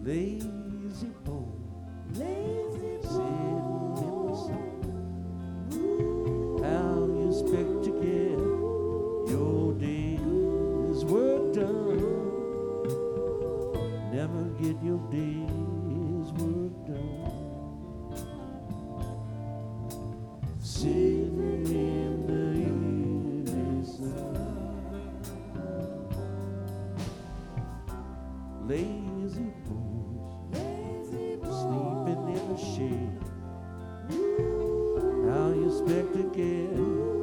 Lazy boy, Lazy sitting in the sun. boy. How you expect to get your day's work done? Never get your day's work done. Sitting in the evening sun. Lazy boys, Lazy boy. sleeping in the shade. How you expect to get